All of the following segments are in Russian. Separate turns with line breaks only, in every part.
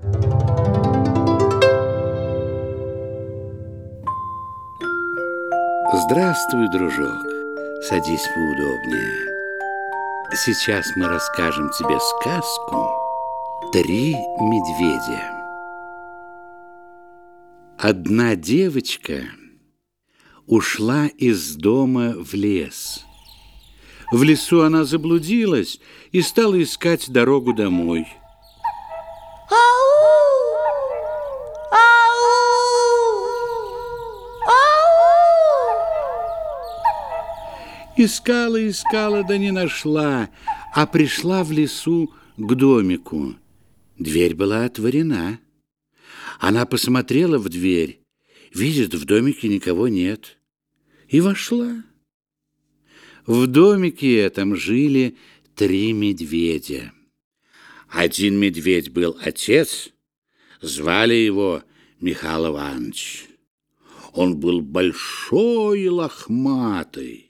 Здравствуй, дружок. Садись поудобнее. Сейчас мы расскажем тебе сказку «Три медведя». Одна девочка ушла из дома в лес. В лесу она заблудилась и стала искать дорогу домой. Искала, да не нашла, а пришла в лесу к домику. Дверь была отворена. Она посмотрела в дверь, видит, в домике никого нет, и вошла. В домике этом жили три медведя. Один медведь был отец, звали его Михаил Иванович. Он был большой и лохматый.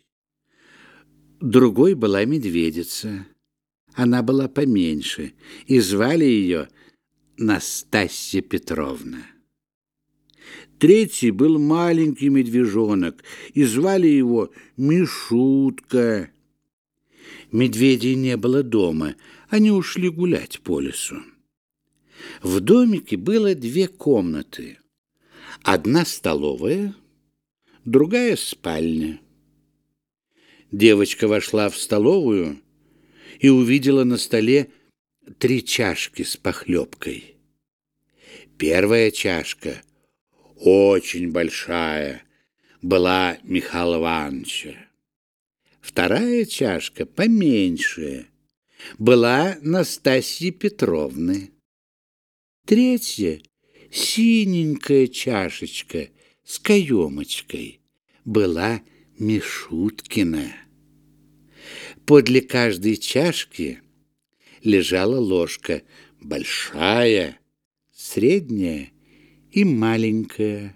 Другой была медведица. Она была поменьше, и звали ее Настасья Петровна. Третий был маленький медвежонок, и звали его Мишутка. Медведей не было дома, они ушли гулять по лесу. В домике было две комнаты. Одна столовая, другая спальня. Девочка вошла в столовую и увидела на столе три чашки с похлебкой. Первая чашка, очень большая, была Михаила Ивановича. Вторая чашка, поменьше, была Настасьи Петровны. Третья, синенькая чашечка с каемочкой, была Мишуткина. Подле каждой чашки лежала ложка, большая, средняя и маленькая.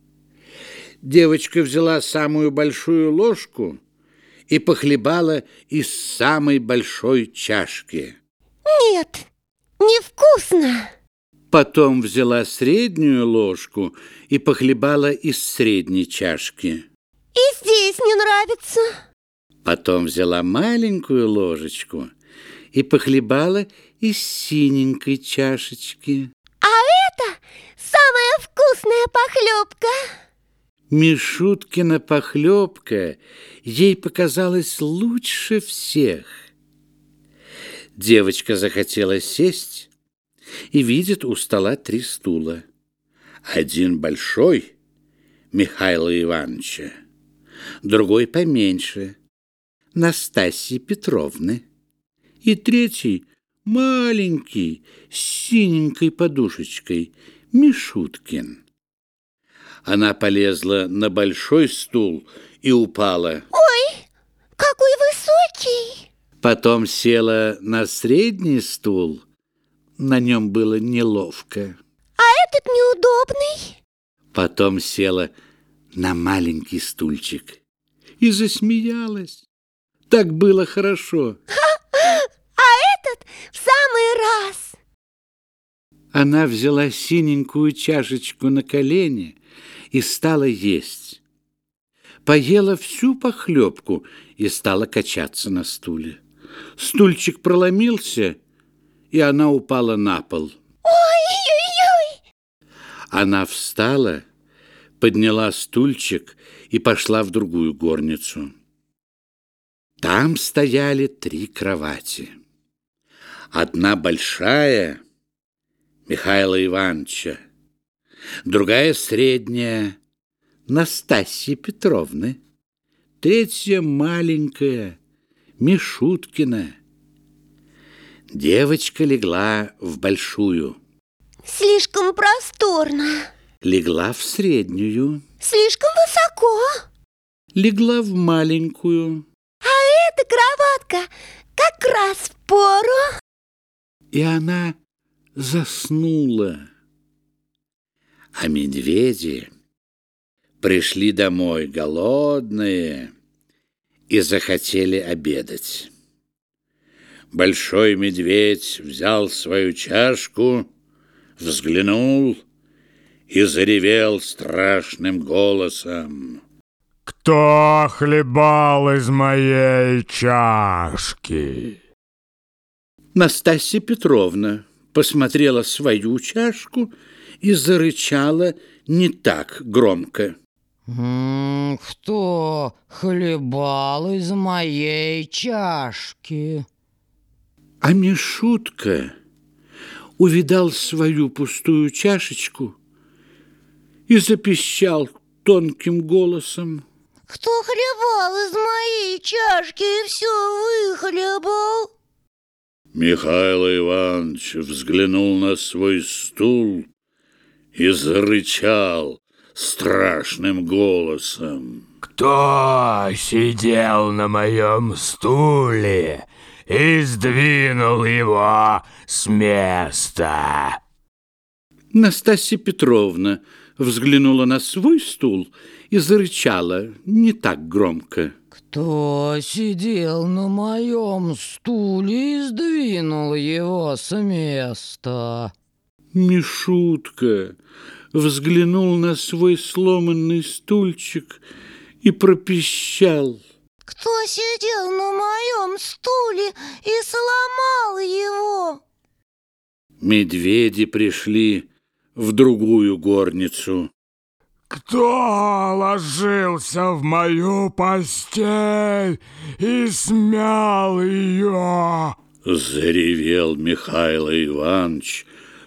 Девочка взяла самую большую ложку и похлебала из самой большой чашки.
Нет, невкусно.
Потом взяла среднюю ложку и похлебала из средней чашки.
И здесь не нравится.
Потом взяла маленькую ложечку и похлебала из синенькой чашечки.
А это самая вкусная похлебка.
Мишуткина похлебка ей показалась лучше всех. Девочка захотела сесть и видит у стола три стула. Один большой Михаила Ивановича, другой поменьше Настасьи Петровны, и третий маленький с синенькой подушечкой Мишуткин. Она полезла на большой стул и упала.
Ой, какой высокий!
Потом села на средний стул, на нем было неловко.
А этот неудобный.
Потом села на маленький стульчик и засмеялась. Так было хорошо.
А этот в самый раз.
Она взяла синенькую чашечку на колени и стала есть. Поела всю похлебку и стала качаться на стуле. Стульчик проломился, и она упала на пол.
Ой-ой-ой!
Она встала, подняла стульчик и пошла в другую горницу. Там стояли три кровати. Одна большая Михаила Ивановича, другая средняя Настасьи Петровны, третья маленькая Мишуткина. Девочка легла в большую.
Слишком просторно.
Легла в среднюю.
Слишком высоко.
Легла в маленькую.
Эта кроватка как раз в пору.
И она заснула. А медведи пришли домой голодные и захотели обедать. Большой медведь взял свою чашку, взглянул и заревел страшным голосом.
«Кто хлебал из моей чашки?»
Настасья Петровна посмотрела свою чашку и зарычала не так громко.
«Кто хлебал из моей чашки?»
А Мишутка увидал свою пустую чашечку и запищал тонким голосом.
Кто хлебал из моей чашки и все выхлебал?
Михаил Иванович взглянул на свой стул и зарычал страшным голосом.
«Кто сидел на моем стуле и сдвинул его с места?»
Настасья Петровна взглянула на свой стул и зарычала не так громко.
«Кто сидел на моем стуле и сдвинул его с места?»
Мишутка взглянул на свой сломанный стульчик и пропищал.
Кто сидел на моем стуле и сломал его?
Медведи пришли в другую горницу.
«Кто ложился в мою постель и смял ее?»
Заревел Михаил Иванович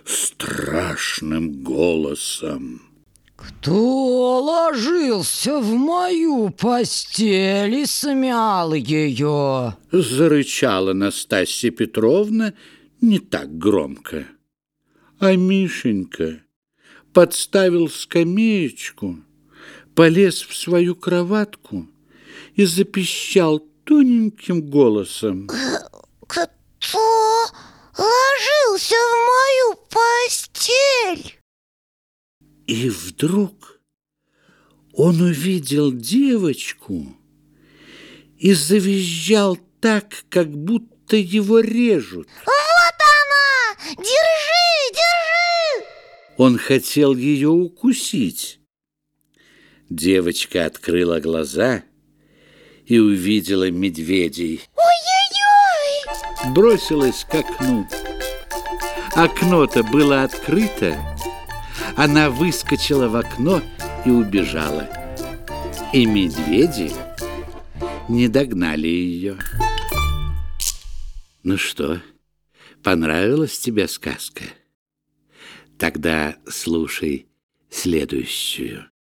страшным голосом.
«Кто ложился в мою постель и смял ее?»
Зарычала Настасья Петровна не так громко. А Мишенька подставил скамеечку, полез в свою кроватку и запищал тоненьким голосом.
Кто ложился в мою постель?
И вдруг он увидел девочку и завизжал так, как будто его режут.
Вот она! Держи, держи!
Он хотел ее укусить. Девочка открыла глаза и увидела медведей.
Ой-ой-ой!
Бросилась к окну. Окно-то было открыто. Она выскочила в окно и убежала. И медведи не догнали ее. Ну что, понравилась тебе сказка? Тогда слушай следующую.